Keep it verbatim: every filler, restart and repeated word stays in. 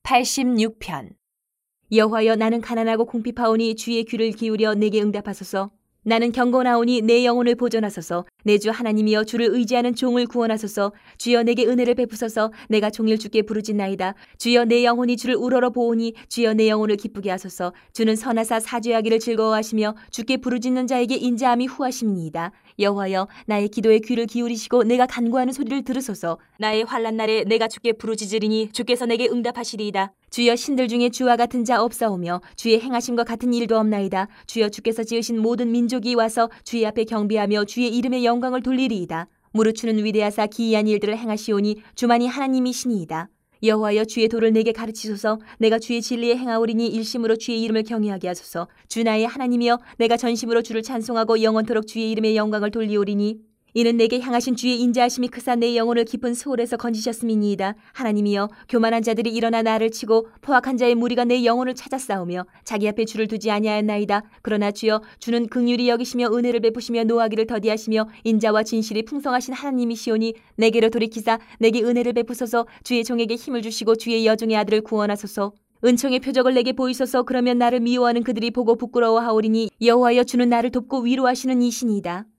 팔십육 편. 여호와여, 나는 가난하고 궁핍하오니 주의 귀를 기울여 내게 응답하소서. 나는 경건하오니 내 영혼을 보존하소서. 내 주 하나님이여, 주를 의지하는 종을 구원하소서. 주여, 내게 은혜를 베푸소서. 내가 종일 주께 부르짖나이다. 주여, 내 영혼이 주를 우러러 보오니 주여, 내 영혼을 기쁘게 하소서. 주는 선하사 사죄하기를 즐거워하시며 주께 부르짖는 자에게 인자함이 후하심이니이다. 여호와여, 나의 기도에 귀를 기울이시고 내가 간구하는 소리를 들으소서. 나의 환난 날에 내가 주께 부르짖으리니 주께서 내게 응답하시리이다. 주여, 신들 중에 주와 같은 자 없사오며 주의 행하심과 같은 일도 없나이다. 주여, 주께서 지으신 모든 민족이 와서 주의 앞에 경배하며 주의 이름의 영광을 돌리리이다. 무릇 주는 위대하사 기이한 일들을 행하시오니 주만이 하나님이시니이다. 여호와여, 주의 도를 내게 가르치소서. 내가 주의 진리에 행하오리니 일심으로 주의 이름을 경외하게 하소서. 주 나의 하나님이여, 내가 전심으로 주를 찬송하고 영원토록 주의 이름의 영광을 돌리오리니 이는 내게 향하신 주의 인자하심이 크사 내 영혼을 깊은 소홀에서 건지셨음이니이다. 하나님이여, 교만한 자들이 일어나 나를 치고 포악한 자의 무리가 내 영혼을 찾아 싸우며 자기 앞에 주를 두지 아니하였나이다. 그러나 주여, 주는 긍휼히 여기시며 은혜를 베푸시며 노하기를 더디하시며 인자와 진실이 풍성하신 하나님이시오니 내게로 돌이키사 내게 은혜를 베푸소서. 주의 종에게 힘을 주시고 주의 여종의 아들을 구원하소서. 은총의 표적을 내게 보이소서. 그러면 나를 미워하는 그들이 보고 부끄러워하오리니 여호와여, 주는 나를 돕고 위로하시는 이신이다.